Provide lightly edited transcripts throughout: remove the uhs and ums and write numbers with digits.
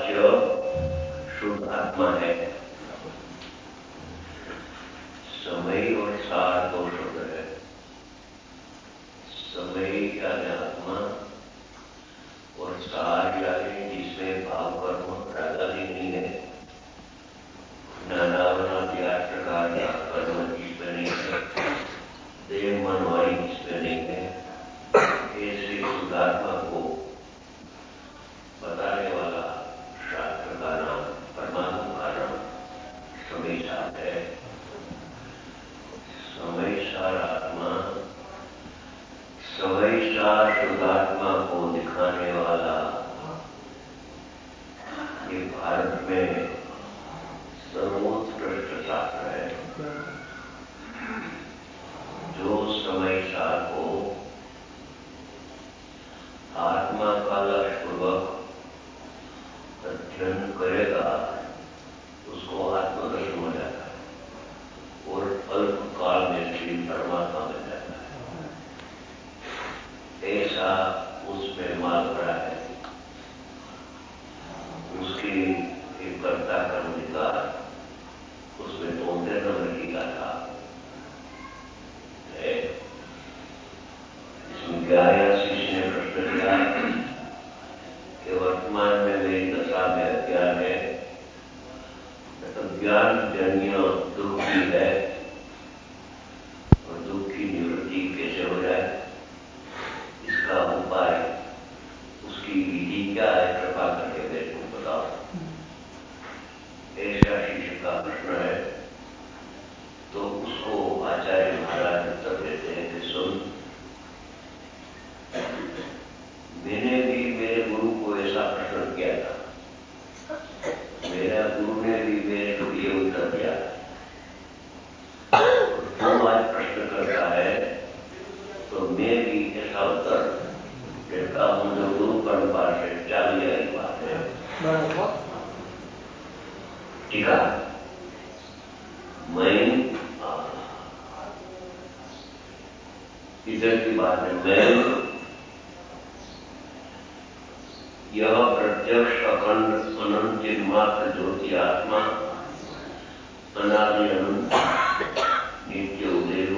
वाच्य शुद्ध आत्मा है। समय और सार दो शब्द है। समय यानी आत्मा और सार यानी जिसमें भाव कर्म रागादि नहीं है, नानावना आठ प्रकार का कर्म जिसमें नहीं है, देह मन वाणी जिसमें नहीं है, ऐसे शुद्धात्मा को बताने वाला शास्त्र का नाम, परमात्मा का नाम समय सार है। समय सार आत्मा, समय सार शुद्धात्मा को दिखाने वाला ये भारत में सर्वोत्कृष्ट शास्त्र है। जो समय सार को आत्मा का लक्ष्यपूर्वक अध्ययन करेगा उसको आत्मदर्शन हो जाता है और अल्प काल में श्री परमात्मा बन जाता है। ऐसा उसमें माल भरा है। उसकी एक कर्ता कर्मिकार उसमें 73 नंबर की गाथा है। इसमें 11 शिष्य ने प्रश्न किया कि वर्तमान में मेरी दशा में अज्ञान है, ज्ञान जन्य दुख की है और दुख की निवृत्ति कैसे हो जाए, इसका उपाय, उसकी विधि क्या है, कृपा करके मेरे को बताओ। ऐसा शिष्य का प्रश्न है। तो उसको आचार्य महाराज उत्तर देते हैं कि सुन, मैंने भी मेरे गुरु को ऐसा प्रश्न किया था, मेरा गुरु ने भी मेरे को ये उत्तर दिया। तू आज प्रश्न करता है तो मैं भी ऐसा उत्तर देता हूं जो गुरु परंपरा से चाली आई बात है। ठीक है, मैं इधर की बात है। मैं यह प्रत्यक्ष अखंड अनंत मात्र ज्योति आत्मा, अनादि अनंत नित्य उदयु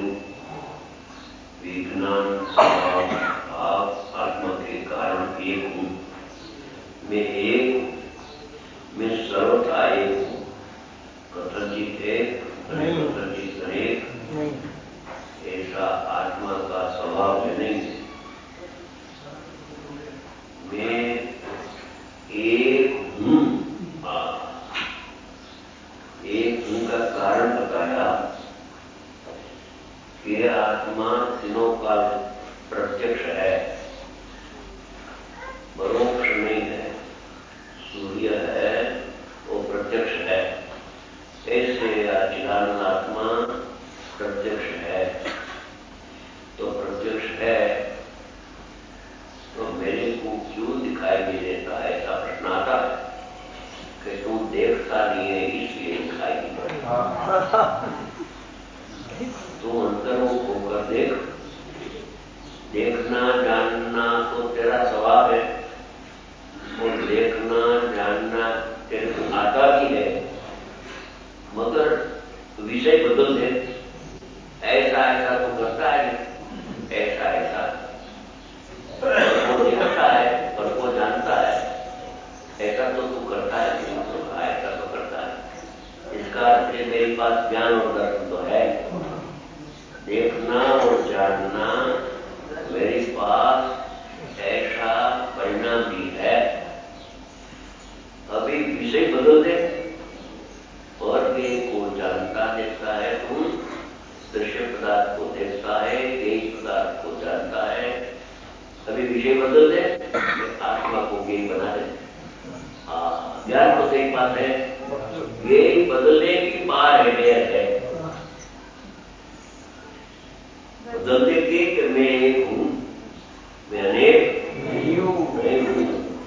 विज्ञान स्वभाव भाव आत्मा के कारण एक हूं। मैं एक हूं, मैं सर्वथा एक हूं, कथनचित एक कथनचित अनेक, ऐसा आत्मा का स्वभाव में नहीं है। मैं एक हूं। एक हूं का कारण बताया कि आत्मा तीनों काल प्रत्यक्ष है, परोक्ष नहीं है। सूर्य है वो प्रत्यक्ष है, ऐसे अचिरानंद आत्मा प्रत्यक्ष है। तो प्रत्यक्ष है तो मेरे को क्यों दिखाई नहीं देता, ऐसा प्रश्न आता है कि तुम देखता नहीं है इसलिए दिखाई नहीं देता। तू अंतर्मुख होकर देख, देखना जानना तो तेरा स्वभाव है और देखना जानना तेरे को आता भी है, मगर विषय बदल दे। ऐसा ऐसा तो करता है, ऐसा ऐसा वो देखता है और वो जानता है, ऐसा तो तू करता है, ऐसा तो करता है। इसका अर्थ मेरे पास ज्ञान और दर्शन तो है, देखना और जानना मेरे पास ऐसा परिणाम भी है। अभी विषय बदल दे और वे को जानता देखता है, तुम दृश्य पदार्थ को देखता है, गेय पदार्थ को जानता है। अभी विषय बदल दे, आत्मा को गेय बना दे। ज्ञान तो सही बात है, गेय बदलने की बात है। बदलने के कि मैं एक हूं, मैं अनेक नहीं हूं।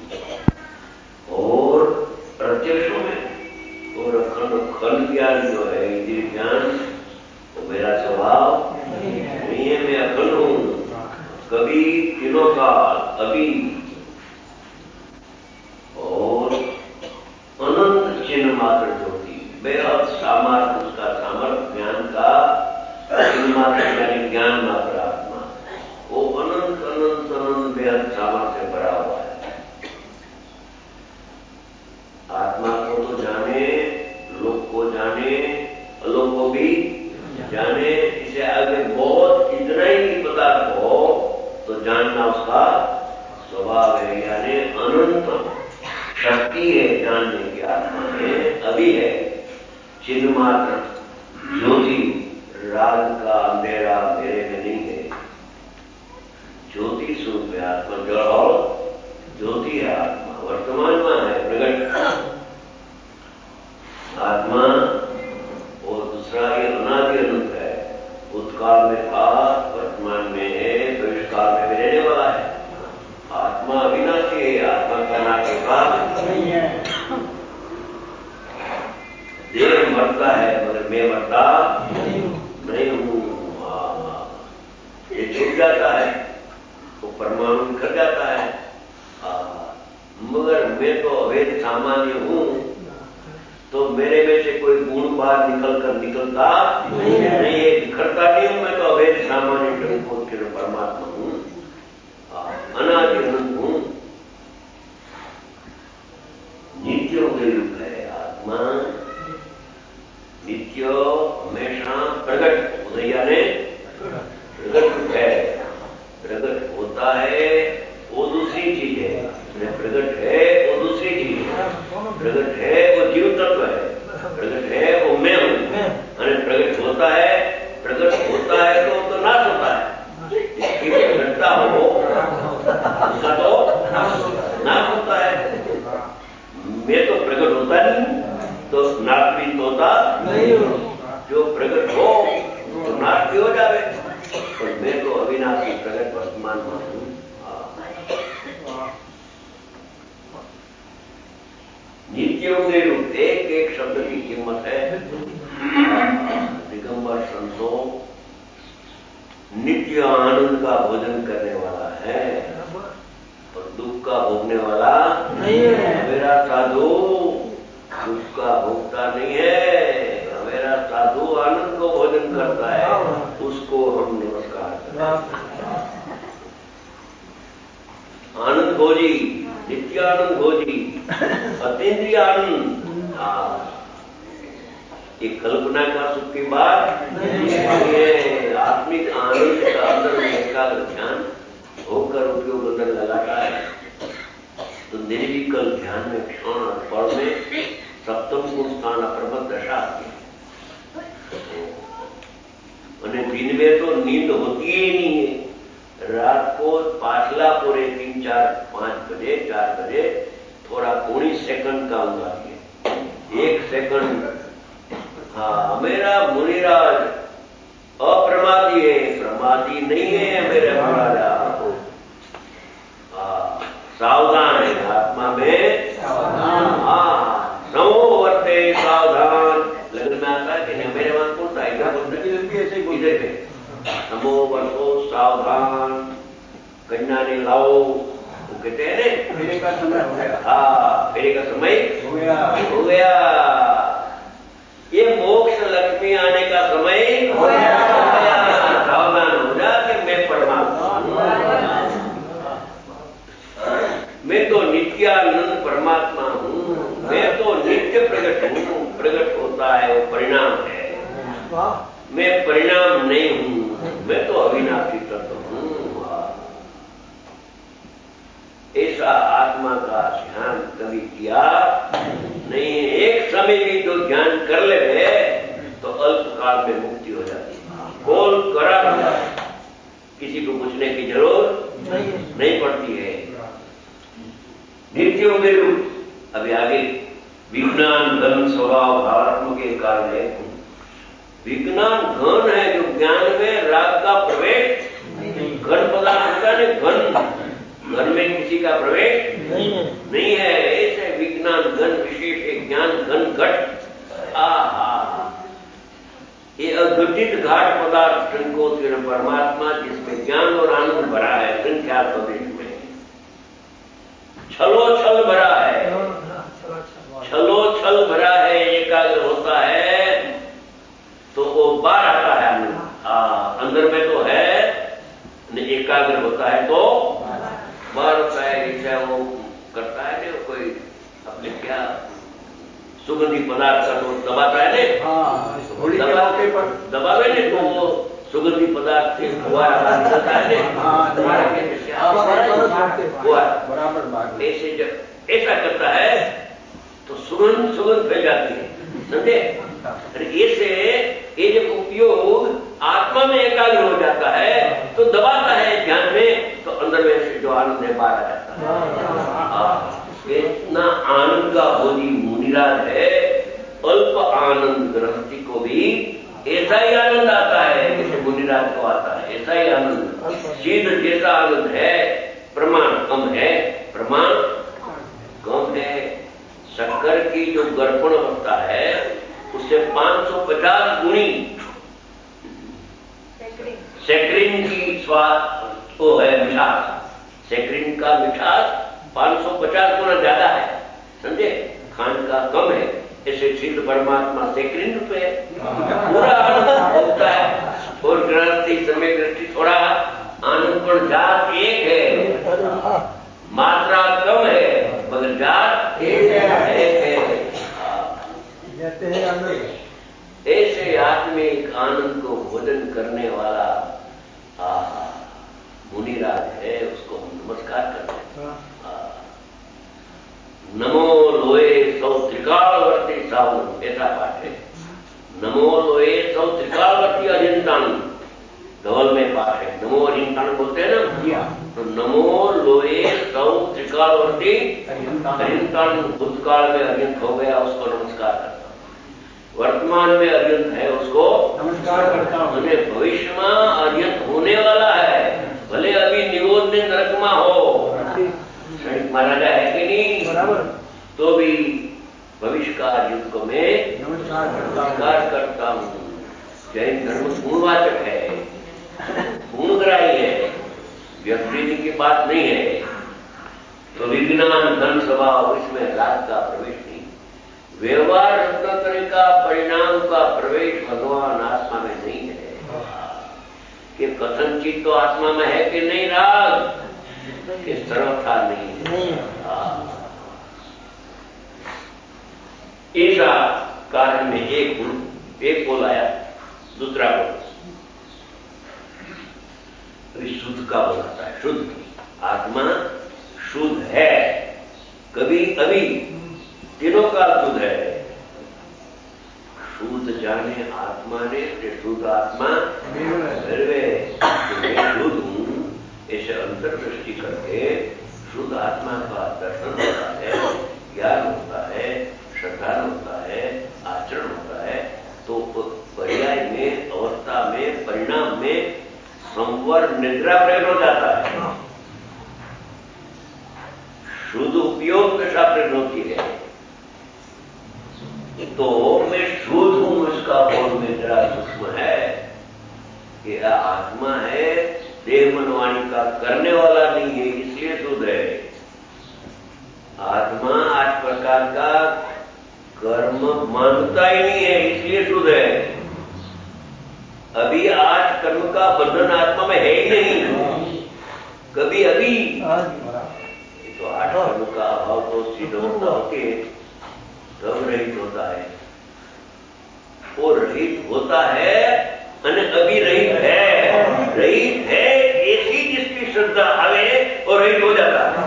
और प्रत्यक्षों में और अखंड ज्ञान जो है, इंद्रिय ज्ञान, तो मेरा स्वभाव नहीं है। मैं अखंड हूं, कभी तीनों काल, अभी और मात्र ज्योति, बेहद सामर्थ्य, उसका सामर्थ्य ज्ञान का चिन्ह मात्र यानी ज्ञान मात्र आत्मा, वो अनंत अनंत अनंत बेहद सामर्थ्य भरा हुआ है। आत्मा को तो जाने, लोक को जाने, अलोक को भी जाने, इसे आगे बहुत इतना ही पदार्थ हो तो जानना उसका स्वभाव है, यानी अनंत शक्ति है जानने की आत्मा में। अभी है चिन्ह मात्र ज्योति, राग का अंधेरा मेरे में नहीं है, ज्योति स्वरूप है आत्मा, जो ज्योति है आत्मा, वर्तमान में है प्रगट आत्मा। और दूसरा ये अनादि अनंत है, भूतकाल में था, वर्तमान में है, भविष्यकाल में भी रहने वाला है। आत्मा अविनाशी है, आत्मा का नाश होगा नहीं है। देह मरता है मगर मैं मरता नहीं हूं। ये छूट जाता है तो परमाणु बिखर जाता है, मगर मैं तो अवैध सामान्य हूं, तो मेरे में से कोई गुण बाहर निकलता नहीं है, बिखरता नहीं हूं, मैं तो अवैध सामान्य टंकों के परमात्मा हूं, अनादि अनंत हूं, नित्य रूप है आत्मा, नित्य हमेशा प्रगट, उदया ने प्रगट है, प्रगट होता है वो दूसरी चीज है, प्रगट है वो दूसरी चीज है, प्रगट है वो जीव तत्व है, प्रगट है वो मैं हूं, प्रगट होता है तो नाश होता है, जिसकी प्रगटता हो उसका तो नाश होता है। मैं तो प्रगट होता नहीं तो नाश भी होता नहीं, जो प्रगट हो तो नाश भी हो जाए, और मैं तो अविनाशी प्रगट वर्तमान में हूं। नित्य रूप एक एक शब्द की कीमत है। दिगंबर संतों नित्य आनंद का भोजन करने वाला है और दुख का भोगने वाला नहीं है। मेरा साधु दुख का भोगता नहीं है, मेरा साधु आनंद को भोजन करता है, उसको हम नमस्कार करते हैं। आनंद भोजी, नित्य आनंद भोजी, अतीन्द्रिय आनंद, ये कल्पना का सुख की बात नहीं है। आत्मिक आनंद का अंदर में एकाग्र ध्यान होकर उपयोग अंदर लगाता है तो निर्विकल ध्यान में क्षण और पल में सप्तम गुण स्थान अप्रमद दशा आती है। दिन में तो नींद होती ही नहीं है, रात को पाछला पूरे 3, 4, 5 बजे 4 बजे थोड़ा 20 सेकंड का ऊँग आती है, 1 सेकंड। हाँ, मेरा मुनिराज अप्रमादी है, प्रमादी नहीं है मेरे महाराजा। सावधान है आत्मा में, नमो वर्ते सावधान, लगन में आता है कि मेरे वहां बोलता है, क्या बोलता है इधर पे, नमो वर्तो सावधान, कन्या ने लाओ, वो कहते हैं ना फेरे का समय हो गया। हाँ, फेरे का समय हो गया, ये मोक्ष लक्ष्मी आने का समय हो गया। सावधान हो जा कि मैं परमात्मा, मैं तो नित्यानंद परमात्मा हूं, मैं तो नित्य प्रगट हूं, प्रगट होता है वो परिणाम है, मैं परिणाम नहीं हूं, मैं तो अविनाशी तत्व हूं। ऐसा आत्मा का ध्यान कभी किया नहीं। एक समय भी जो ध्यान कर ले तो अल्पकाल में मुक्ति हो जाती है, बोल करा होता है, किसी को पूछने की जरूरत नहीं पड़ती है। नित्य रूप अभी आगे विज्ञान घन स्वभाव भावात्मक के कारण है। विज्ञान घन है जो ज्ञान में राग का प्रवेश, घन पदार्थ होता है, घन में किसी का प्रवेश नहीं है। ऐसे विज्ञान घन विशेष ज्ञान घन घट, ये अघटित घाट पदार्थ संकोच परमात्मा जिसमें ज्ञान और आनंद भरा है, संख्यात प्रदेश में छलो छल भरा है, छलो छल भरा है, करता है ना कोई अपने क्या सुगंधी पदार्थ का तो दबाता है दबावे ने तो वो सुगंधी पदार्थ से फुवारा निकलता है ऐसे जब ऐसा करता है तो सुगंध फैल जाती है, समझे? ऐसे ये जब उपयोग आत्मा में एकाग्र हो जाता है तो दबाता है ध्यान में, तो अंदर में से जो आनंद है बाहर आ जाता है। इतना आनंद का भोजी मुनिराज है, अल्प आनंद गृहस्थी को भी ऐसा ही आनंद आता है जैसे मुनिराज को आता है, ऐसा ही आनंद सिद्ध जैसा आनंद है। प्रमाण कम है, प्रमाण कम है। शक्कर की जो गर्पण अवस्था है उससे 550 गुणी सैक्रिन की स्वाद वो है मिठास, सैक्रिन का मिठास 550 गुना ज्यादा है, समझे? खांड का कम है, ऐसे सिद्ध परमात्मा सैक्रिन रूप है, पूरा आनंद होता है। और गृहस्थी समय दृष्टि थोड़ा आनंद पर जात एक है, मात्रा कम है मगर जात एक है। ऐसे आत्मिक आनंद को भोजन करने वाला मुनिराज है, उसको हम नमस्कार करते हैं। नमो लोए सौ त्रिकालवर्ती सावन, ऐसा पाठ है। नमो लोए सौ त्रिकालवर्ती अरिंतान, धवल में पाठ है। नमो अरिंतान बोलते हैं ना, तो नमो लोए सौ त्रिकालवर्ती अरिंतान, भूतकाल में अरिंत हो गया उसको नमस्कार करता हूं, वर्तमान में अरियंत है उसको नमस्कार करता हूं, भविष्य में अरियंत होने वाला है, भले अभी निगोद में नरक में हो, क्षणिक महाराजा है कि नहीं, बराबर, तो भी भविष्य का युग में नमस्कार करता हूं। जैन धर्म गुणवाचक है, गुणग्राही है, व्यक्ति की बात नहीं है। तो विज्ञान धन स्वभाव इसमें राज का प्रवेश नहीं, व्यवहार रत्नाकरी का परिणाम का प्रवेश भगवान आत्मा में नहीं है। कि कथनचित तो आत्मा में है कि नहीं राग, कि सर्वथा नहीं है। ऐसा कारण में एक बोल आया, दूसरा बोल अभी शुद्ध का बोल आता है। शुद्ध आत्मा शुद्ध है, कभी अभी तीनों का शुद्ध है। शुद्ध जाने आत्मा ने शुद्ध आत्मा निर्वे, मैं शुद्ध हूं ऐसे अंतर्दृष्टि करके शुद्ध आत्मा का दर्शन होता है, ज्ञान होता है, श्रद्धा होता है, आचरण होता है, तो पर्याय में, अवस्था में, परिणाम में संवर निद्रा प्रयोग हो जाता है। शुद्ध उपयोग दशा प्रयोग होती है। तो मैं शुद्ध हूं इसका बोल में जरा सूक्ष्म है कि आत्मा है, देह मनवाणी का करने वाला नहीं है, इसलिए शुद्ध है। आत्मा 8 प्रकार का कर्म मानता ही नहीं है, इसलिए शुद्ध है। अभी 8 कर्म का बंधन आत्मा में है ही नहीं, कभी अभी तो 8 कर्म का अभाव तो सिद्धवता होती है, तब रहित होता है। वो रहित होता है अने अभी रहित है, ऐसी जिसकी श्रद्धा आवे और रहित हो जाता है।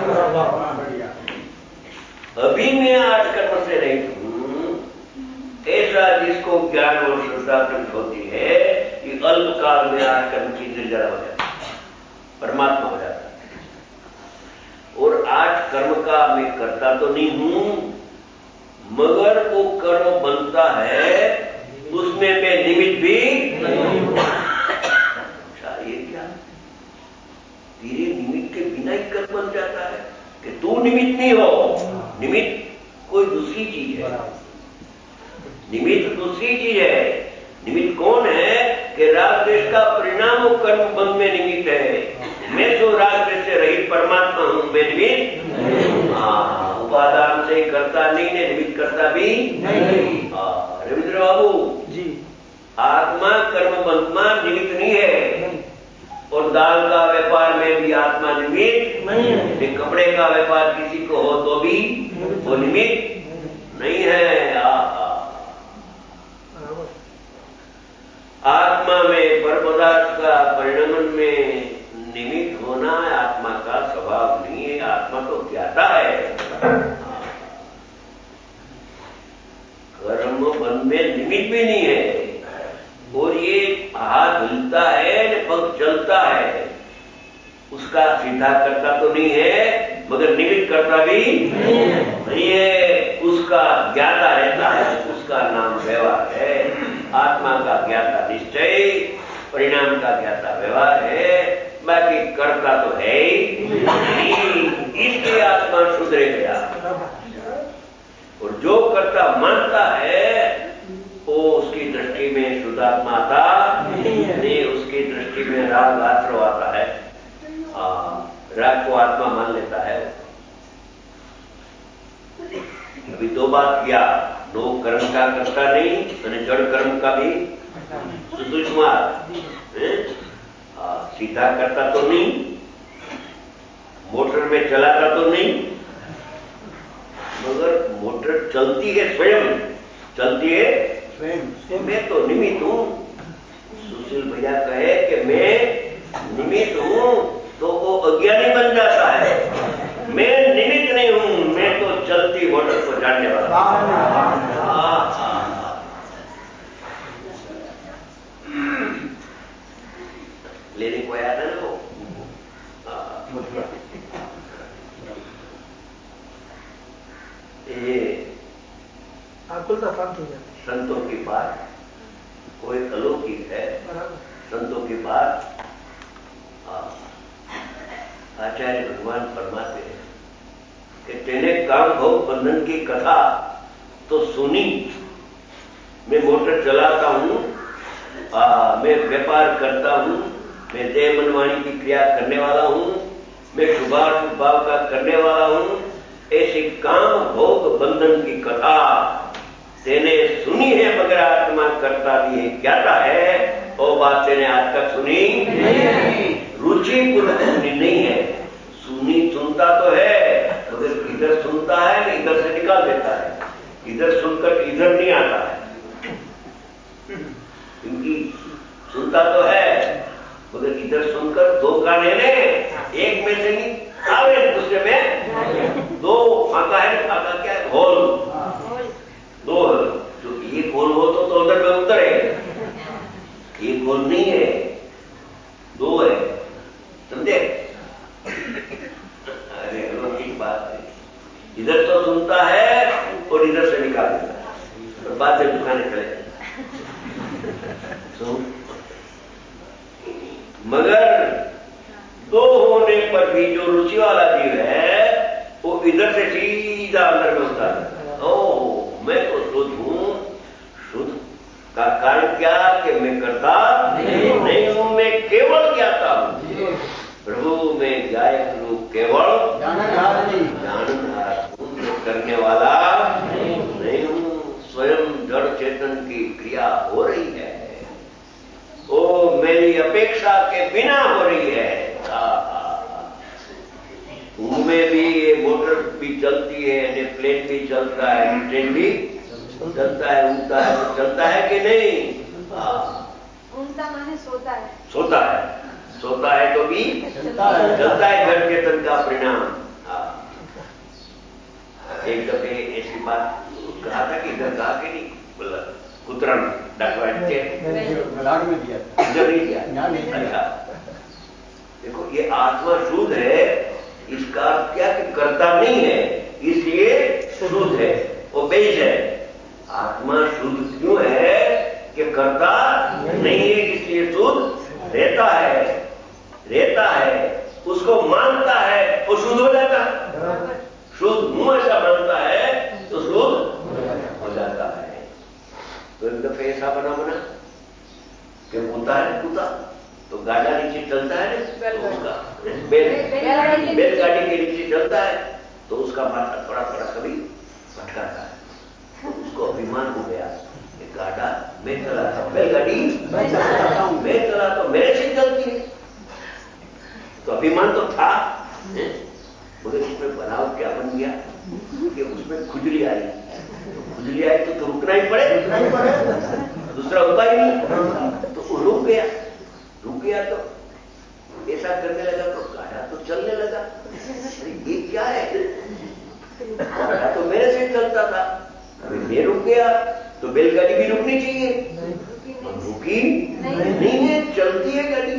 अभी मैं 8 कर्म से रहित हूं, ऐसा जिसको ज्ञान और श्रद्धा प्राप्त होती है कि अल्पकाल में 8 कर्म की निर्जरा हो जाता है, परमात्मा हो जाता है। और 8 कर्म का मैं करता तो नहीं हूं, मगर वो कर्म बनता है उसमें मैं निमित्त भी नहीं हूं। ये क्या, तेरे निमित्त के बिना ही कर्म बन जाता है कि तू निमित्त नहीं हो। निमित्त कोई दूसरी चीज है, निमित्त दूसरी चीज है। निमित्त कौन है कि राग द्वेष का परिणाम और कर्म बंध में निमित्त है। मैं जो राग द्वेष से रहित परमात्मा हूं, मैं निमित्त उपादान से करता नहीं ने, निमित्त करता भी नहीं। रविंद्र बाबू जी, आत्मा कर्म बंध में निमित्त नहीं है, और दाल का व्यापार में भी आत्मा निमित्त नहीं है। कपड़े का व्यापार किसी को हो तो निमित्त नहीं है। आत्मा में पर पदार्थ का परिणमन में निमित्त होना आत्मा का स्वभाव नहीं है। आत्मा तो ज्ञाता है। कर्म बंध में निमित्त भी नहीं है। और ये हाथ हिलता है, पग चलता है, उसका सीधा करता तो नहीं है, मगर निमित्त करता भी नहीं है। उसका ज्ञाता रहता है, उसका नाम व्यवहार है। आत्मा का ज्ञाता निश्चय, परिणाम का ज्ञाता व्यवहार है, बाकी करता तो है ही नहीं। इसलिए आत्मा सुधरे गया। और जो कर्ता मानता है वो उसकी दृष्टि में शुद्धात्मा था नहीं, उसकी दृष्टि में राग आश्रव आता है। राग को आत्मा मान लेता है। अभी दो बात किया, नो कर्म का करता नहीं और जड़ कर्म का भी सुषुमार सीधा करता तो नहीं, मोटर में चलाता तो नहीं, मगर मोटर चलती है स्वयं, चलती है स्वयं। मैं तो निमित्त हूं। सुशील भैया कहे कि मैं निमित्त हूं तो वो अज्ञानी बन जाता है। मैं निमित्त नहीं हूं, मैं तो चलती मोटर को जानने वाला। लेने को आया था ना वो। संतों की बात कोई अलौकिक है। संतों की बात आचार्य भगवान फरमाते हैं कि तेने काम भोग बंधन की कथा तो सुनी। मैं मोटर चलाता हूं, मैं व्यापार करता हूं, मैं देह मन वाणी की क्रिया करने वाला हूं, मैं शुभाशुभ भाव का करने वाला हूं। ऐसी काम भोग बंधन की कथा तेने सुनी है, मगर आत्मा करता भी है, ज्ञाता है। वो बात तेने आज तक सुनी नहीं, रुचि पूर्वक सुनी नहीं है। सुनता तो है, मगर इधर सुनता है, इधर से निकाल देता है। इधर सुनकर इधर नहीं आता है, क्योंकि सुनता तो है, मगर इधर सुनकर दो कान है, एक में से नहीं आवे, दूसरे में दो फाका है। फाका क्या है? होल। दो जो एक होल हो तो उधर में उधर है, एक होल नहीं है, दो है। समझे? अरे अलौकिक बात है। इधर तो सुनता है और इधर से निकाल देता है, और बाद में दुकाने चले। मगर दो होने पर भी जो रुचि वाला जीव है वो इधर से सीधा अंदर में होता है। ओ मैं तो शुद्ध हूं। शुद्ध का कारण क्या कि मैं करता नहीं हूं, मैं केवल ज्ञाता हूं। प्रभु में गायक रूप केवल जाननहार हूं, करने वाला नहीं हूं। स्वयं जड़ चेतन की क्रिया हो रही है, वो मेरी अपेक्षा के बिना हो रही है। उनमें भी ये मोटर भी चलती है, प्लेन भी चलता है, ट्रेन भी चलता है, उड़ता है, तो चलता है कि नहीं? उड़ता माने सोता है। सोता है, सोता है तो भी चलता है, जड़ चेतन का परिणाम। एक दफे ऐसी बात कहा था कि इधर कहा कि नहीं, बोला कुतरण डॉक्टर में दिया, इधर नहीं दिया। अच्छा देखो, ये आत्मा शुद्ध है, इसका अर्थ क्या कि करता नहीं है, इसलिए शुद्ध है, वो बेज है। आत्मा शुद्ध क्यों है कि करता नहीं है, इसलिए शुद्ध रहता है, उसको मानता है, वो शुद्ध हो जाता है। शुद्ध हूं ऐसा मानता है तो शुद्ध हो जाता है। तो एक दफे ऐसा बना कि होता है कुत्ता तो गाड़ा नीचे चलता है, तो उसका बैलगाड़ी के नीचे चलता है, तो उसका माथा थोड़ा थोड़ा कभी भटकाता है, तो उसको अभिमान हो गया कि गाड़ा मैं चलाता हूं, बैलगाड़ी मैं चलाता हूं, मेरे से चलती है। तो अभिमान तो था, मगर इसमें बनाव क्या बन गया? कि उसमें खुजली आई, तो खुजली आई तो रुकना ही पड़े, दूसरा उपाय नहीं। तो वो रुक गया तो ऐसा करने लगा तो गाड़ा तो चलने लगा। अरे ये क्या है, गाड़ा तो मेरे से चलता था, अभी मैं रुक गया तो बैलगाड़ी भी रुकनी चाहिए, रुकी नहीं है, चलती है गाड़ी।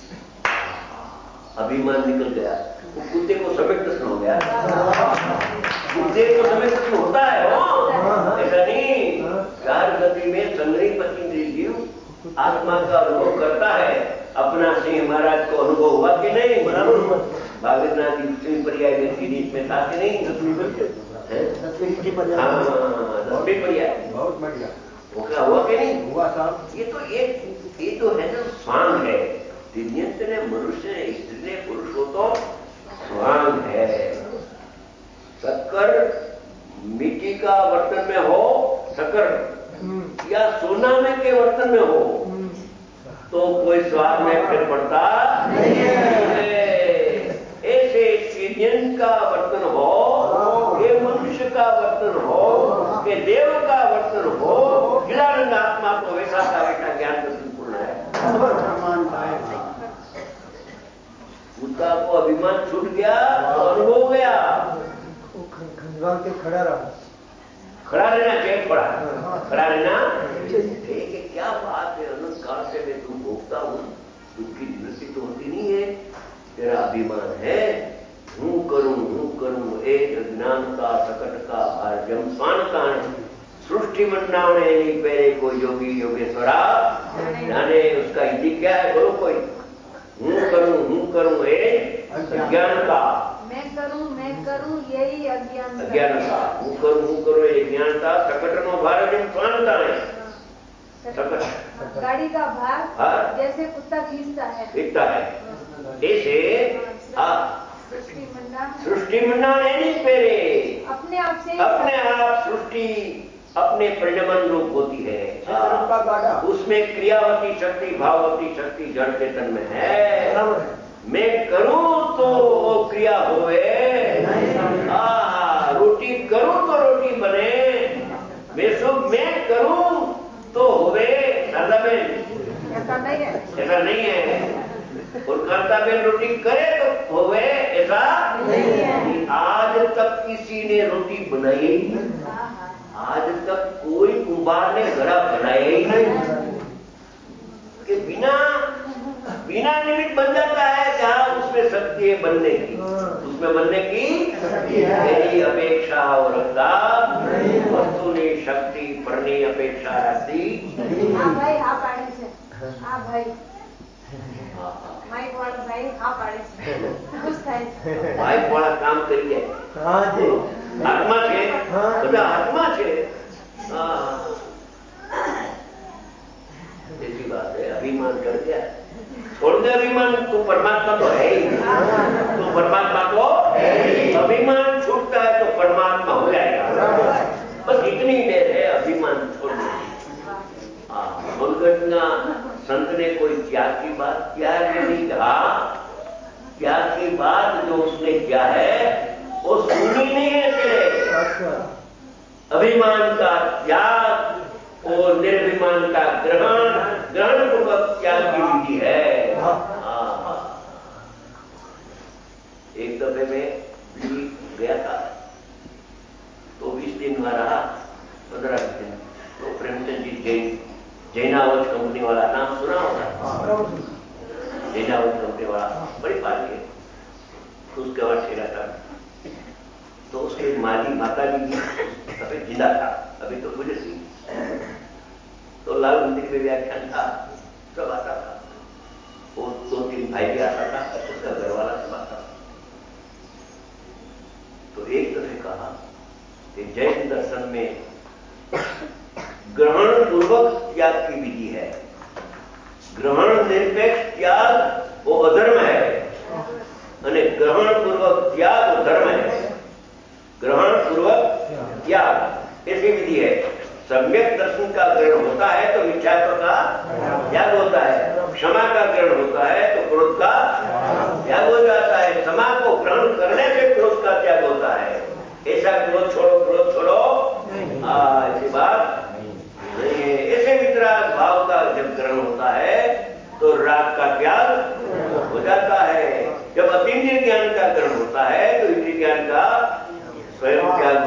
अभिमान निकल गया, वो कुत्ते को समेट प्रश्न हो गया। कुत्ते को समेट प्रश्न होता है, ऐसा नहीं। चार गति में संग्रही पति जीव आत्मा का अनुभव करता है। अपना सिंह महाराज को अनुभव हुआ कि नहीं? बराबर हुआ। भागीरनाथ की पर्याय में सीरीज में था कि नहीं? 10वीं पर्याय बहुत बढ़िया हुआ कि नहीं? हुआ साहब। ये तो है ना स्वांग है। दिव्यंत ने मनुष्य ने, स्त्री ने, पुरुष हो तो स्वांग है। शक्कर मिट्टी का बर्तन में हो, शक्कर या सोना में के बर्तन में हो तो कोई स्वाद में फिर पड़ता नहीं है। ऐसे दिव्यंत का बर्तन हो, ये मनुष्य का बर्तन हो, ये देव का बर्तन हो, खिलानंद आत्मा को वैसा का वैसा ज्ञान दर्शन पूर्ण है। कुत्ता को अभिमान छूट गया तो अनुभव हो गया। खड़ा रहना चाहिए, खड़ा रहना चाहिए। क्या बात है, अनंत काल से मैं तुम भोगता हूं, दुख की निवृत्ति तो होती नहीं है, तेरा अभिमान है। हूं करूं एक अज्ञानता सकट का भार्यम स्वानता सृष्टि मंडाने नहीं पहले कोई योगी योगेश्वरा जाने। उसका हिंदी क्या है बोलो कोई? हूं करूं एक अज्ञानता, मैं करूं यही अज्ञानता, हूं करूं ये ज्ञानता सकटनो भार्यम स्वानता है। गाड़ी का भार जैसे कुत्ता खींचता है, ऐसे सृष्टि मंडान नहीं पहले अपने आप से, अपने आप सृष्टि अपने परिणमन रूप होती है। उसमें क्रियावती शक्ति, भाववती शक्ति जड़ चेतन में है। मैं करूं तो वो क्रिया होवे, रोटी करूं तो रोटी बने, मैं करूं तो होवे। ऐसा नहीं है। और कांताबेन रोटी करे तो होवे, ऐसा नहीं है। आज तक किसी ने रोटी बनाई ही नहीं, आज तक कोई कुंभार ने घड़ा बनाया ही नहीं कि बिना निमित्त बन जाता है। जहां उसमें शक्ति है बनने की, उसमें बनने की मेरी अपेक्षा हो रखता वस्तु ने शक्ति पढ़ने अपेक्षा रखती। हाँ भाई, हाँ पाड़े से, हाँ भाई माइक वाला भाई, हाँ पाड़े से माइक वाला काम करिए। आत्मा છે, બધા આત્મા છે। ऐसी बात है। अभिमान कर दिया, छोड़ दे अभिमान, तू परमात्मा तो है ही, तू परमात्मा तो अभिमान छूटता है तो परमात्मा हो जाएगा। बस इतनी देर है अभिमान छोड़ने की। मनगढ़ना संत ने कोई त्याग की बात त्याग नहीं कहा, त्याग की बात जो उसने किया है वो सुनी नहीं है तेरे। अभिमान का त्याग और निर्भिमान का ग्रहण पूर्वक त्याग की विधि है। एक दफे में दिल्ली गया था तो 20 दिन वहां रहा, 15 दिन। तो प्रेमचंद जी जैनावत कंपनी वाला नाम सुना होगा, जैनावत कंपनी वाला बड़ी पार्टी है, तो उसके बाद ठेला था। तो उसके माली माता जी अभी जिंदा था, अभी तो गुजर गई। तो लाल मंदिर में व्याख्यान था, सब आता था, वो 2-3 भाई भी आता था, उसका घर वाला सब आता था। तो एक दफे कहा कि जैन दर्शन में ग्रहण पूर्वक त्याग की विधि है। ग्रहण निरपेक्ष त्याग वो अधर्म है, અને ગ્રહણ પૂર્વક ત્યાગ धर्म है। ग्रहण पूर्वक त्याग ऐसी विधि है। सम्यक दर्शन का ग्रहण होता है तो मिथ्यात्व का त्याग होता है, क्षमा का ग्रहण होता है तो क्रोध का त्याग हो जाता है, क्षमा को ग्रहण करने से क्रोध का त्याग होता है। ऐसा क्रोध छोड़ो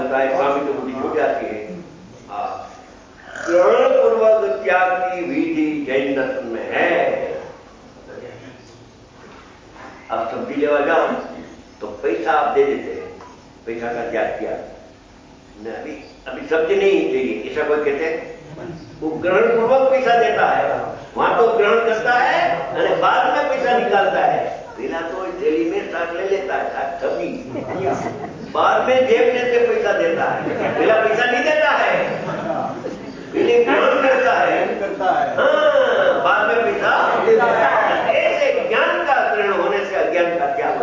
होता है, स्वामी की बुद्धि छूट जाती है। ग्रहण पूर्वक त्याग की विधि जैन दर्शन में है। अब सब्जी लेवा जाओ तो पैसा आप दे देते हैं, पैसा का त्याग किया, अभी सब्जी नहीं चाहिए ऐसा कोई कहते हैं? वो ग्रहण पूर्वक पैसा देता है, वहां तो ग्रहण करता है और बाद में पैसा निकालता है। पहला तो थैली में साग ले लेता है, साग सब्जी, बाद में जेब में से पैसा देता है, पहला पैसा नहीं देता है, पहले ग्रहण करता है, हाँ, बाद में पैसा देता है। ऐसे ज्ञान का ग्रहण होने से अज्ञान का त्याग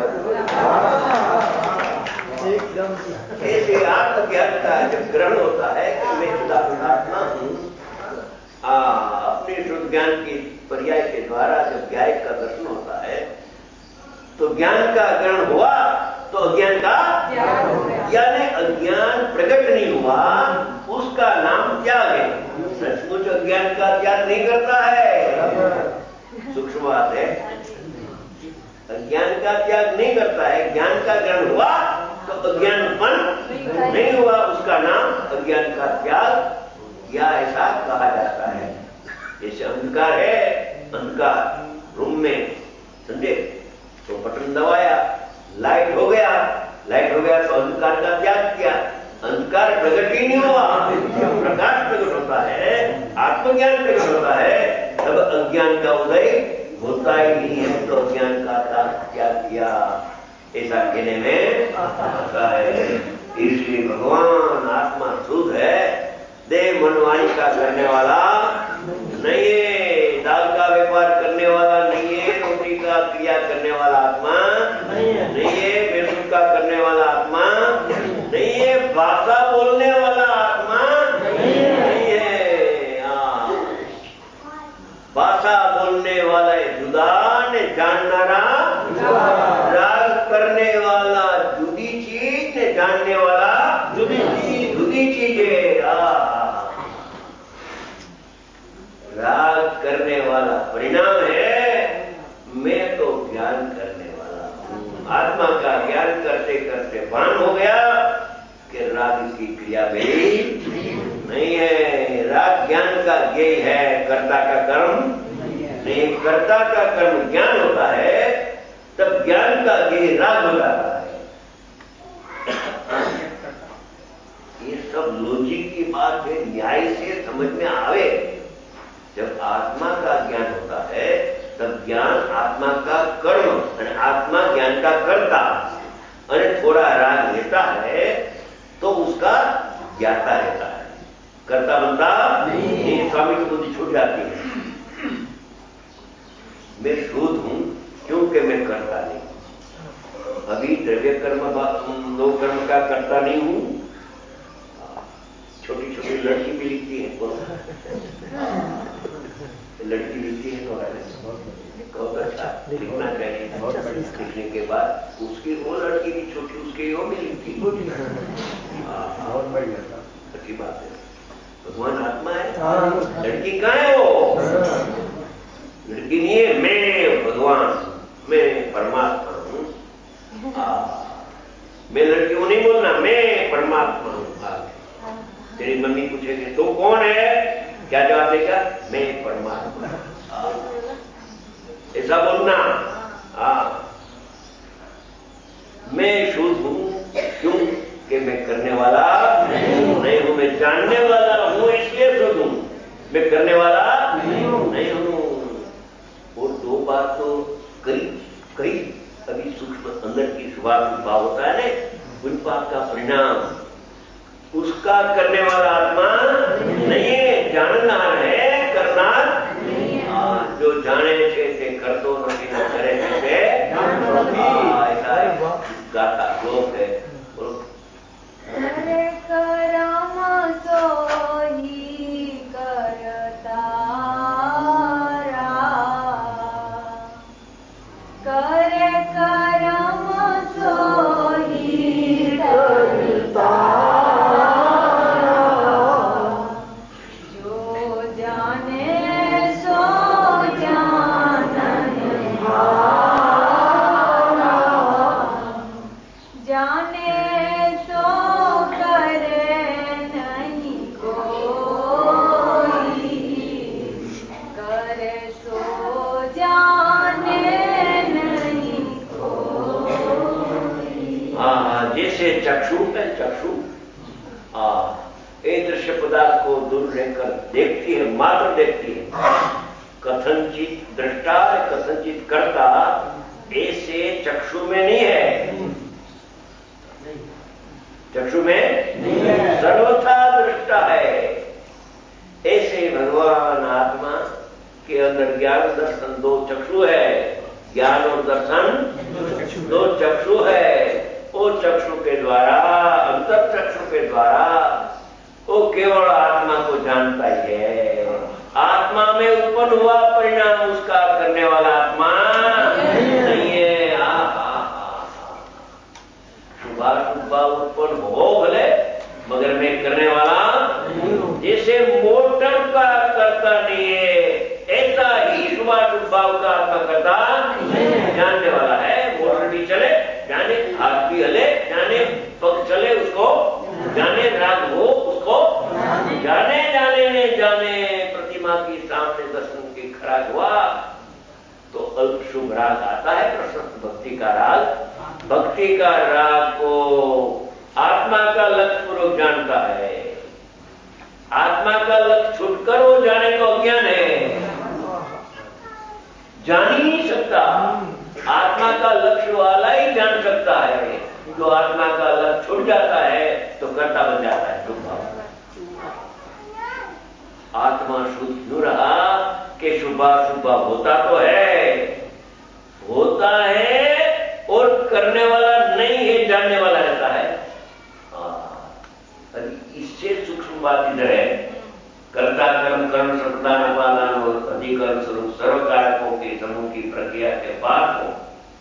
ऐसे आत्मज्ञान का जब ग्रहण होता है कि मैं खुदा परमात्मा हूं, अपने शुद्ध ज्ञान के पर्याय के द्वारा जब ज्ञान का दर्शन होता है तो ज्ञान का ग्रहण हुआ तो अज्ञान का यानी अज्ञान प्रकट नहीं हुआ, उसका नाम त्याग है। सचमुच अज्ञान का त्याग नहीं करता है, सूक्ष्म बात है, अज्ञान का त्याग नहीं करता है। ज्ञान का ग्रहण हुआ तो अज्ञानपन नहीं हुआ, उसका नाम अज्ञान का त्याग या ऐसा कहा जाता है। जैसे अंधकार है, अंधकार रूम में समझे तो बटन दबाया, लाइट हो गया तो अंधकार का त्याग किया, अंधकार प्रकट ही नहीं हुआ। जब प्रकाश प्रकट होता है, आत्मज्ञान प्रकट होता है, तब अज्ञान का उदय होता ही नहीं है, तो अज्ञान का त्याग किया ऐसा कहने में आता है। इसलिए भगवान आत्मा शुद्ध है, देह मनवाणी का करने वाला नहीं है, दाल का व्यापार करने वाला नहीं है, रोटी का क्रिया करने वाला आत्मा नहीं है, बेसुध का करने वाला आत्मा नहीं है, भाषा बोलने वाला आत्मा नहीं है। भाषा बोलने वाला जुदा ने जाननारा, राग करने वाला जुदी चीज ने जानने वाला जुदी चीज है। राग करने वाला परिणाम है, मैं तो ज्ञान करने वाला हूं। आत्मा का ज्ञान करते करते भान हो गया कि राग की क्रिया मेरी नहीं है। राग ज्ञान का ज्ञेय है, कर्ता का कर्म नहीं। कर्ता का कर्म ज्ञान होता है, तब ज्ञान का ज्ञेय राग हो जाता है। ये सब लॉजिक की बात है, न्याय से समझ में आवे। जब आत्मा का ज्ञान होता है तब ज्ञान आत्मा का कर्म और आत्मा ज्ञान का कर्ता, और थोड़ा राग लेता है तो उसका ज्ञाता रहता है, कर्ता बनता नहीं। स्वामी की बुद्धि छूट जाती है, मैं शुद्ध हूं क्योंकि मैं करता नहीं हूं। अभी द्रव्य कर्म दो कर्म का करता नहीं हूं। छोटी छोटी लड़की भी लिखती है, लड़की लिखती है तो बहुत अच्छा लिखना चाहिए। लिखने के बाद उसकी वो लड़की भी छोटी, उसकी वो भी लिखती अच्छी बात है। भगवान आत्मा है, लड़की कहाँ है? वो लड़की नहीं है, मैं भगवान, मैं परमात्मा हूं। मैं लड़की को नहीं बोलना, मैं परमात्मा हूं। तेरी मम्मी पूछेगी तू कौन है, क्या जवाब देगा? मैं परमात्मा। ऐसा बोलना। मैं शुद्ध हूं क्यों कि मैं करने वाला नहीं हूं, मैं जानने वाला हूं इसलिए शुद्ध हूं, मैं करने वाला नहीं हूं। और दो बात तो कई अभी सूक्ष्म अंदर की स्वभाव भाव होता है ना, उन बात का परिणाम उसका करने वाला आत्मा नहीं है, जानना है, करना जो जाने से कर तो नहीं, न करे से ऐसा गाता श्लोक है। करम सो ही करता, करे करम सो ही करता, जाने एक दृश्य पदार्थ को दूर रहकर देखती है, मात्र देखती है। कथनचित दृष्टा कथनचित कर्ता ऐसे चक्षु में नहीं है, चक्षु में नहीं है, सर्वथा दृष्टा है। ऐसे भगवान आत्मा के अंदर ज्ञान दर्शन दो चक्षु है, ज्ञान और दर्शन दो चक्षु है। वो चक्षु के द्वारा, अंतर चक्षु के द्वारा वो केवल आत्मा को जानता ही है। आत्मा में उत्पन्न हुआ परिणाम उसका करने वाला आत्मा नहीं है। शुभाशुभा उत्पन्न हो भले, मगर मैं करने वाला जैसे मोटर का करता नहीं है, ऐसा ही शुभाशुभाव का आत्मा करता जानने वाला है। मोटर भी चले जाने, हाथ भी हले जाने, पग चले उसको जाने, राग हो उसको जाने, जाने जाने। प्रतिमा की सामने दर्शन की खराब हुआ तो अल्प शुभ राग आता है, प्रशस्त भक्ति का राग। भक्ति का राग को आत्मा का लक्ष्य पूर्वक जानता है। आत्मा का लक्ष्य छूटकर वो जाने तो अज्ञान है, जान ही नहीं सकता। आत्मा का लक्ष्य वाला ही जान सकता है। जो आत्मा का लक्ष्य छूट जाता है तो कर्ता बन जाता है शुभ भाव। आत्मा शुद्ध क्यों रहा कि शुभाशुभा होता तो है, होता है और करने वाला नहीं है, जानने वाला रहता है। इससे सूक्ष्म बात इधर है, कर्ता कर्म कर्ण संप्रदान उपादान और अधिकरण स्वरूप सर्व कारकों के समूह की प्रक्रिया के बाद को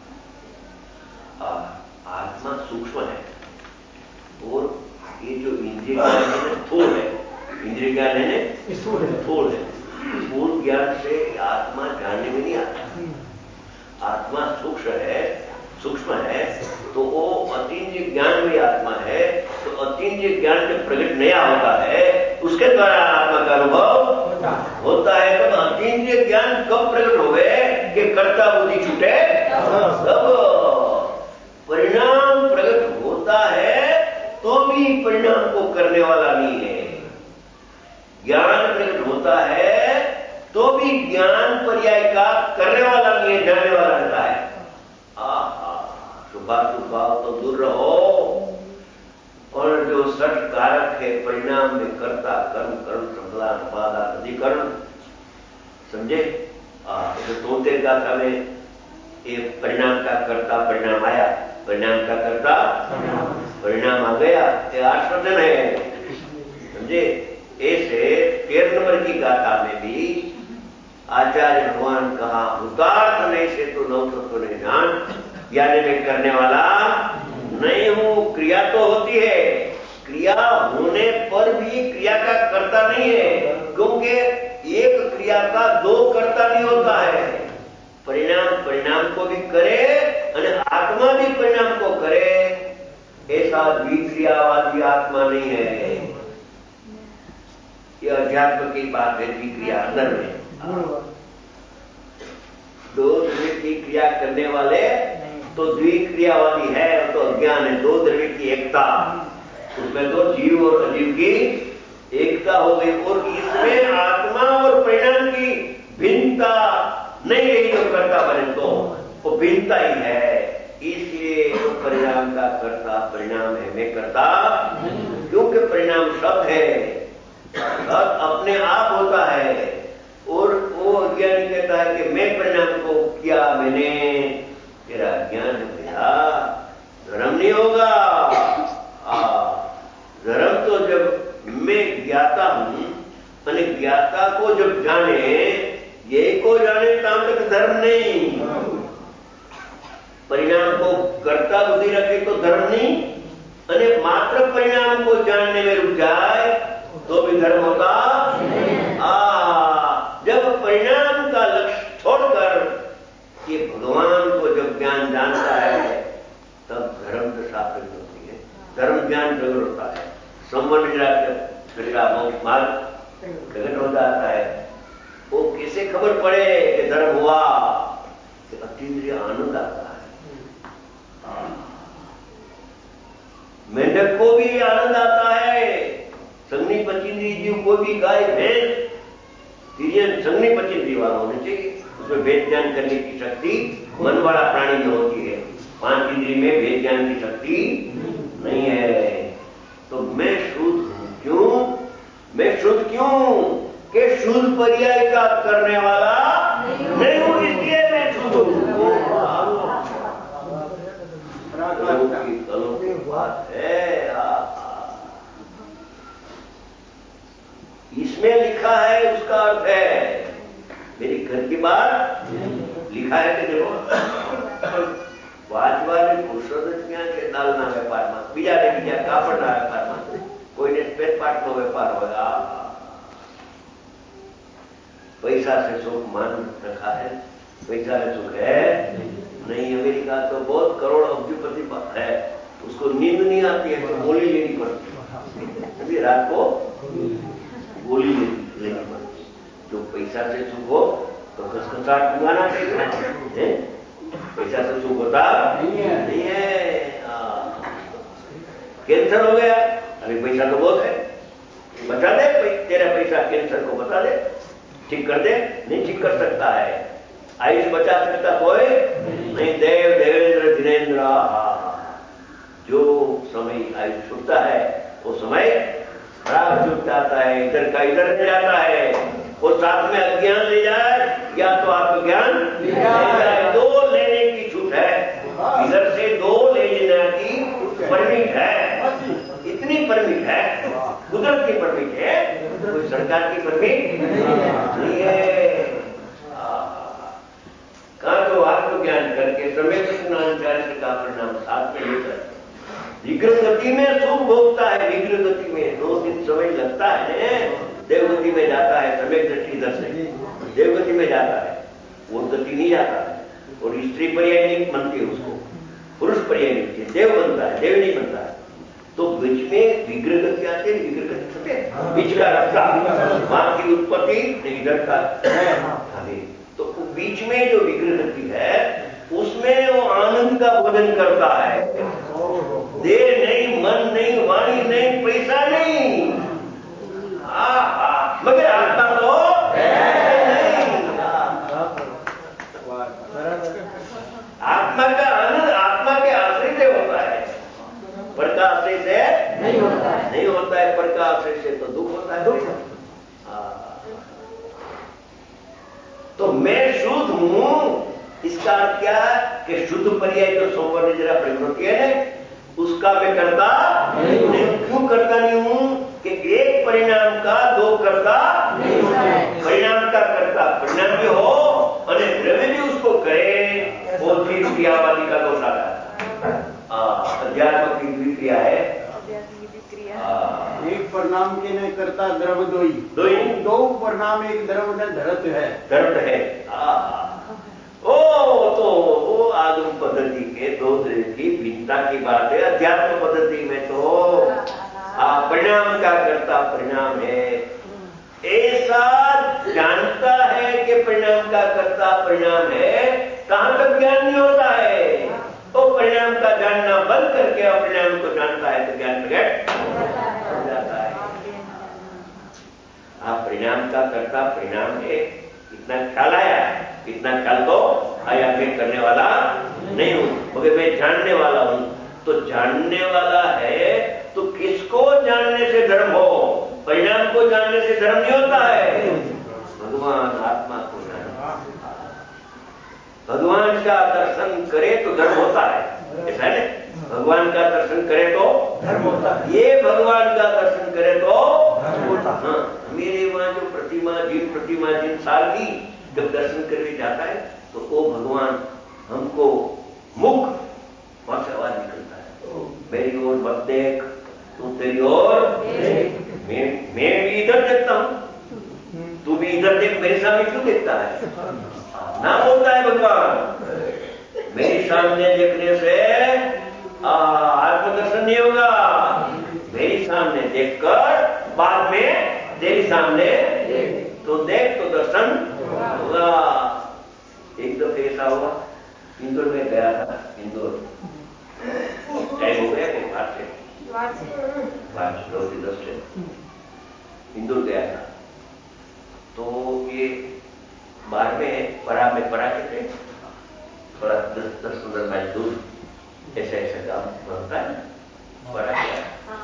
आत्मा सूक्ष्म है और ये जो इंद्रिय ज्ञान है स्थूल है। इंद्रिय ज्ञान है स्थूल है। स्थूल ज्ञान से आत्मा जानने में नहीं आता। आत्मा सूक्ष्म है तो वो अतीन्द्रिय ज्ञान में आत्मा है। तो अतीन्द्रिय ज्ञान जब प्रकट नया होता है उसके द्वारा आत्मा का अनुभव होता है। तब अतीन्द्रिय ज्ञान कब प्रकट हो गए कि कर्ता बुद्धि छूटे, तब परिणाम प्रकट होता है तो भी परिणाम को करने वाला नहीं है। ज्ञान प्रकट होता है तो भी ज्ञान पर्याय का करने वाला नहीं है, जानने वाला रहता है। शुभाशुभाव तो दूर रहो, और जो सठ कारक है परिणाम में कर्ता कर्म कर्म संप्रदान उपादान अधिकरण, समझे? जो तोते का समय ये परिणाम का कर्ता परिणाम आया, परिणाम का कर्ता परिणाम आ गया, ये आश्वासन है, समझे? ऐसे 13 नंबर की गाथा में भी आचार्य भगवान कहा हुतार्थ नहीं से तो नौ तत्व नहीं जान, यानी मैं करने वाला नहीं हूं। क्रिया तो होती है, क्रिया होने पर भी क्रिया का कर्ता नहीं है, क्योंकि एक क्रिया का दो कर्ता नहीं होता है। परिणाम को भी करे और आत्मा भी परिणाम को करे, ऐसा द्विक्रियावादी आत्मा नहीं है। ये अध्यात्म की बात है। द्विक्रिया अंदर में दो द्रव्य की क्रिया करने वाले तो द्विक्रियावादी है, तो अज्ञान है। दो द्रव्य की एकता, उसमें तो जीव और अजीव की एकता हो गई, और इसमें आत्मा और परिणाम की भिन्नता नहीं रही। जो कर्ता बने तो वो भिन्नता ही है, इसलिए तो परिणाम का कर्ता परिणाम है, मैं करता, क्योंकि परिणाम शब्द है, शब्द अपने आप होता है। और वो अज्ञानी कहता है कि मैं परिणाम को किया, मैंने, तेरा ज्ञान हो गया, धर्म नहीं होगा। धर्म तो जब मैं ज्ञाता हूं, मैंने ज्ञाता को जब जाने, यही को जाने तब तक धर्म नहीं। परिणाम को कर्ता बुद्धि रखे तो धर्म नहीं, और मात्र परिणाम को जानने में रुक जाए तो भी धर्म होता। जब परिणाम का लक्ष्य छोड़कर ये भगवान को जब ज्ञान जानता है तब धर्म दशा प्रकट होती है, धर्म ज्ञान प्रकट होता है, संबंध मोक्ष मार्ग प्रकट हो जाता है। वो कैसे खबर पड़े कि धर्म हुआ? कि अतीन्द्रिय आनंद आता है। मेंढक को भी आनंद आता है, संगनी कोई भी गाय भैंस तिरियन संगनी पचिंदी वाला होना चाहिए। उसमें भेद ज्ञान करने की शक्ति मन वाला प्राणी में होती है। 5 इंद्रिय में भेद ज्ञान की शक्ति नहीं है। तो मैं शुद्ध हूं। क्यों? मैं शुद्ध क्यों? कि शुद्ध पर्याय का करने वाला नहीं हूं, इसलिए मैं शुद्ध हूं। की बात है। इसमें लिखा है, उसका अर्थ है मेरी घर की बात लिखा है कि देखो વાંચવાની ફુરસદ જ ક્યાં છે? દાલના વેપારમાં, બીજા કાપડના વેપારમાં, કોઈને સ્પેર પાર્ટનો વેપાર હોય। पैसा से सुख मान रखा है, पैसा से सुख है नहीं। अमेरिका तो बहुत करोड़ अब्जपति है, उसको नींद नहीं आती है तो गोली लेनी पड़ती है। अभी रात को गोली लेनी पड़ती है। जो पैसा से सुख हो तो घसघसाट मंगाना चाहिए। पैसा से सुख होता नहीं है। कैंसर हो गया, अभी पैसा तो बहुत है, बता दे तेरा पैसा कैंसर को बता दे, ठीक कर दे। नहीं ठीक कर सकता है। आयुष बचा सकता कोई नहीं। देव देवेंद्र धीरेन्द्र, जो समय आयुष छूटता है वो समय खराब छूट जाता है, इधर का इधर ले जाता है। वो साथ में अज्ञान ले जाए या तो आत्मज्ञान ले जाए। 2 लेने की छूट है, इधर से 2 ले लेने की परमिट है। इतनी परमिट है, कुदरत की परमिट है, कोई सरकार की परमिट नहीं है। कहा तो आत्मज्ञान करके सम्यक स्नान चारित्र का परिणाम साथ में लेकर विग्रह गति में सुख भोगता है। विग्रह गति में 2 दिन समय लगता है। देवगति में जाता है, सम्यक दृष्टि इधर से देवगति में जाता है, वो गति नहीं जाता है। और स्त्री पर्याय नहीं बनती है, उसको पुरुष पर्याय मिलती है, देव बनता है, देव नहीं बनता है। तो बीच में विग्रह गति आती है। विग्रह गति समझे, बीच का रास्ता, वहां की उत्पत्ति इधर का है। तो बीच में जो विग्रह गति है उसमें वो आनंद का भोजन करता है। देह नहीं, मन नहीं, वाणी नहीं, पैसा नहीं, मगर आत्मा तो नहीं। आत्मा का आनंद आत्मा के आश्रय से होता है, पर का आश्रय से नहीं होता है। नहीं होता है पर का आश्रय से तो दुख होता है। तो मैं शुद्ध हूं, इसका अर्थ क्या है कि शुद्ध पर्याय जो सोमवार जरा प्रकृति है ना, उसका मैं करता नहीं। क्यों करता नहीं हूं? कि एक परिणाम का 2 करता नहीं होता है। परिणाम का करता परिणाम भी हो और द्रव्य भी उसको करे, वो भी क्रियावादी का दोष आता है। अध्यात्म की क्रिया है। एक परिणाम के न करता द्रव दोई, 2 परिणाम एक द्रव न धरत है। धरत है। ओ तो वो आगम पद्धति के 2 द्रव्य की भिन्नता की बात है। अध्यात्म पद्धति में तो परिणाम का करता परिणाम है, ऐसा जानता है कि परिणाम का करता परिणाम है, कहां तक ज्ञान नहीं होता है। तो परिणाम का जानना बंद करके अपरिणाम को जानता है तो ज्ञान प्रकट हो जाता है। परिणाम का करता परिणाम है, इतना ख्याल आया। इतना ख्याल तो आया, मैं करने वाला नहीं हूं, मगर मैं जानने वाला हूं। तो जानने वाला है तो किसको जानने से धर्म हो? परिणाम को जानने से धर्म नहीं होता है। भगवान आत्मा को जानना, भगवान का दर्शन करे तो धर्म होता है, ऐसा है। भगवान का दर्शन करे तो धर्म होता है। ये भगवान का दर्शन करे तो धर्म होता है। मेरे वहां जो प्रतिमा जिन साल की जब दर्शन करने जाता है तो वो भगवान हमको मुख वहां से आवाज निकलता है, मेरी ओर मत देख, तू तेरी ओर देख। मैं भी इधर देखता हूं, तू भी इधर देख, मेरे सामने क्यों देखता है? ना बोलता है भगवान, मेरे सामने देखने से आत्मदर्शन नहीं होगा। मेरे सामने देखकर बाद में तेरे सामने तो देख तो दर्शन होगा। एक दफे ऐसा हुआ, इंदौर में गया था। इंदौर टाइम हो गया कि 8 से 10 से इंदौर गया था। तो ये बाहर में परा के थे, थोड़ा 10-15 माइल दूर ऐसा गांव बनता है परा गया।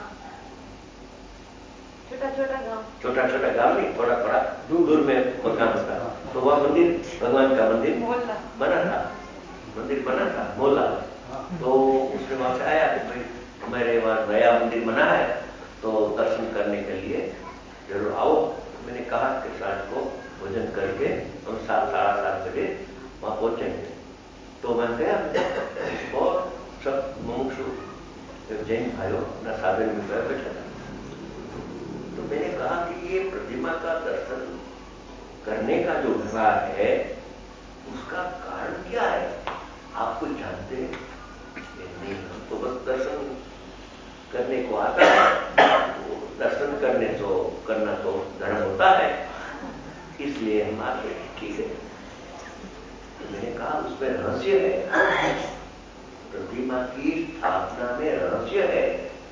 छोटा गांव नहीं, थोड़ा दूर में मकान होता। तो वह मंदिर, भगवान का मंदिर बना था मोहल्ला। तो उसने वहां से आया कि भाई हमारे वहां नया मंदिर बना है, तो दर्शन करने के लिए जरूर आओ। मैंने कहा कि शाम को भोजन करके हम 7-7:30 बजे वहां पहुंचेंगे। तो मैं गया और सब मुमुक्षु जैन भाइयों अपना साधन में बैठा था। तो मैंने कहा कि ये प्रतिमा का दर्शन करने का जो व्यवहार है उसका कारण क्या है, आप कुछ जानते हैं? नहीं, हम तो बस दर्शन करने को आता है, दर्शन करना तो धर्म होता है, इसलिए हम आते हैं। ठीक है। तो मैंने कहा उसमें रहस्य है, प्रतिमा की स्थापना में रहस्य है,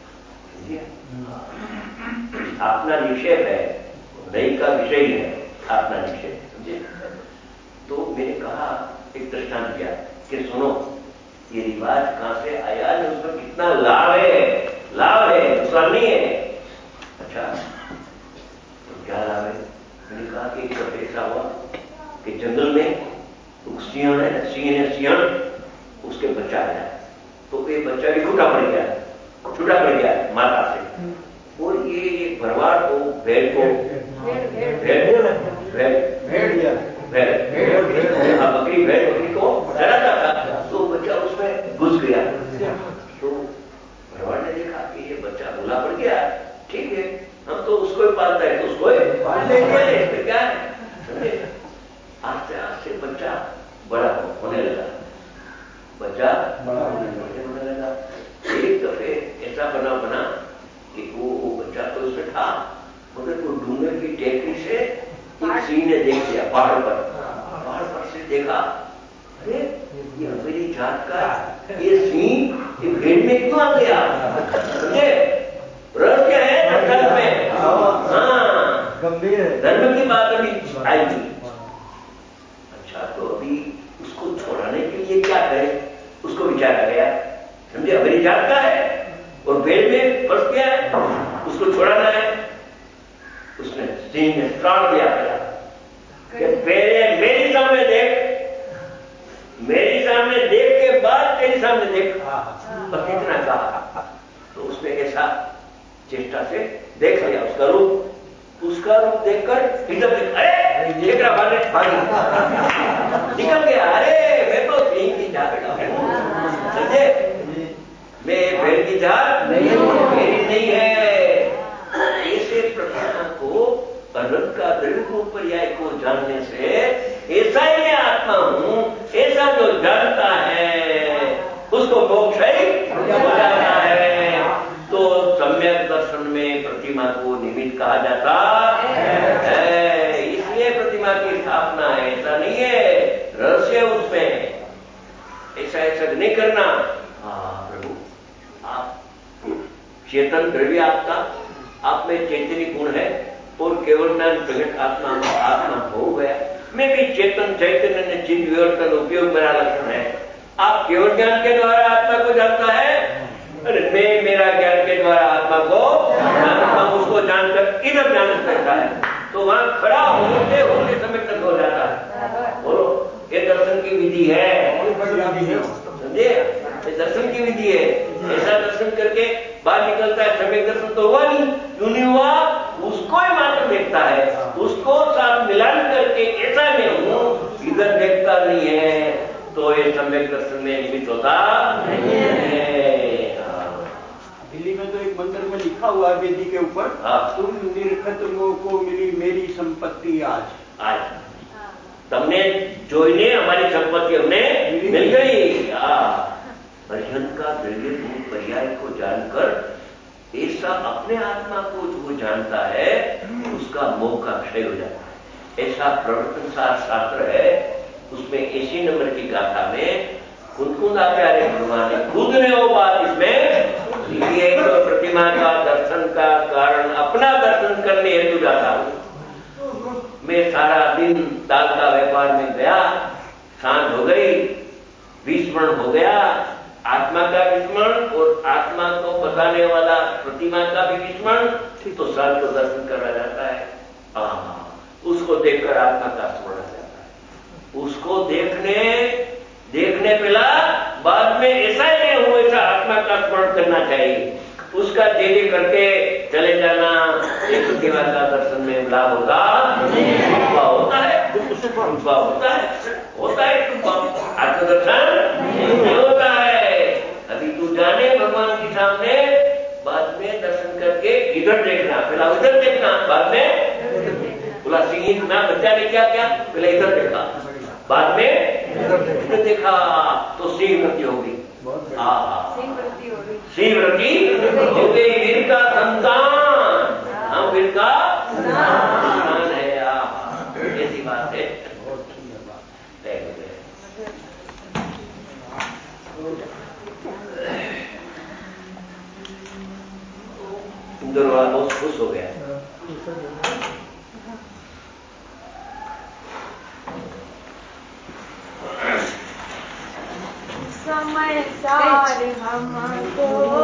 अपना निक्षेप है, दही का विषय है अपना निक्षेप, समझे? तो मैंने कहा, एक दृष्टांत दिया कि सुनो ये रिवाज कहां से आया, उसमें कितना लाभ है, नुकसान नहीं है। अच्छा, तो क्या लाभ है? मैंने कहा कि एक दफे ऐसा हुआ कि जंगल में सिंह है, उसके बच्चा आया। तो ये बच्चा भी छूटा पड़ गया माता से। और ये भरवाड़ को भेड़ बकरी को चराता था। तो बच्चा उसमें घुस गया। तो भरवाड़ ने देखा कि ये बच्चा भूला पड़ गया, ठीक है हम तो उसको ही पालता है, तो उसको ही पाल लेंगे, इसमें क्या है, समझे? आस्ते बच्चा बड़ा होने लगा, एक दफे ऐसा बना कि वो बच्चा तो उसमें था, मगर वो डूंगर की टेकरी से एक सिंह ने देख लिया, पहाड़ पर से देखा, अरे ये हमारी जात का ये सिंह ये भेड़ में क्यों आ गया, समझे? रहस्य है धर्म में। हाँ, गंभीर है, धर्म की बात अभी आएगी। अच्छा, तो अभी उसको छोड़ाने के लिए क्या करें, उसको विचार आ गया, समझे? हमारी जात का है और भेड़ में फंस गया है, उसको छोड़ाना है। उसने सिंह ने प्राण दिया पहला कि पहले मेरे सामने देख के बाद तेरे सामने देख, बस इतना कहा। तो उसने ऐसा चेष्टा से देख लिया उसका रूप देखकर इधर अरे ठेकरा भागी निकल गया। अरे मैं तो सिंह की जात का हूं, समझे? मैं भेड़ की जात मेरी नहीं है। ऐसे प्रतिमा को अनंत का द्रव्य पर्याय को जानने से ऐसा ही मैं आत्मा हूं, ऐसा जो जानता है उसको मोक्ष हो जाता है। तो सम्यक दर्शन में प्रतिमा को निमित्त कहा जाता है, इसलिए प्रतिमा की स्थापना है, ऐसा नहीं है, रहस्य उसमें, ऐसा नहीं करना। हाँ प्रभु, आप चेतन द्रव्य आपका, आप में चैतन्य गुण है और केवल ज्ञान प्रगट आत्मा हो गया। मैं भी चेतन चैतन्य ने चिन्ह विवर्तन उपयोग मेरा लक्षण है। आप केवल ज्ञान के द्वारा आत्मा को जानता है, अरे मैं मेरा ज्ञान के द्वारा आत्मा को जानता हूं, उसको जानकर इधर जान सकता है। तो वहां खड़ा होते समय तक हो जाता है। बोलो, ये दर्शन की विधि है, समझे? ये दर्शन की विधि है। ऐसा दर्शन करके बाहर निकलता है, सम्यक दर्शन तो हुआ नहीं, क्यों नहीं हुआ? उसको ही मात्र देखता है, उसको साथ मिलान करके ऐसा मैं हूं इधर देखता नहीं है, तो ये सम्यक दर्शन में निमित्त होता नहीं है। दिल्ली में तो एक मंदिर में लिखा हुआ है वेदी के ऊपर, तुम निरखतमो को मिली मेरी संपत्ति आज तुमने जोइने हमारी संपत्ति हमने मिल गई। पर्यंत का द्रव्य गुण पर्याय को जानकर ऐसा अपने आत्मा को जो जानता है उसका मोह का क्षय हो जाता है। ऐसा प्रवर्तन शास्त्र है, उसमें 80 नंबर की गाथा में कुंदाचार्य भगवान ने खुद ने वो बात इसमें लिखी है। तो प्रतिमा का दर्शन का कारण अपना दर्शन करने हेतु जाता दाल का व्यापार में गया, सांझ हो गई, विस्मरण हो गया, आत्मा का विस्मरण और आत्मा को बताने वाला प्रतिमा का भी विस्मरण, तो साल को दर्शन करा जाता है। उसको देखकर आत्मा का स्मरण आ जाता है। उसको देखने मिला, बाद में ऐसा ही नहीं हो, ऐसा आत्मा का स्मरण करना चाहिए। उसका देरी करके चले जाना, एक प्रतिमा का दर्शन में लाभ होता होता है, आत्मदर्शन नहीं होता है। अभी तू जाने भगवान के सामने, बाद में दर्शन करके इधर देखना, पहला उधर देखना, बाद में बोला सिंह ना बच्चा ने क्या क्या, पहले इधर देखा, बाद में इधर देखा, तो सिंह वृत्ति होगी। सिंह वृत्ति हो गई, वीर का संतान, हम वीर का संतान है। ऐसी बात है। इंदौर वाला बहुत खुश हो गया। समय सार हमको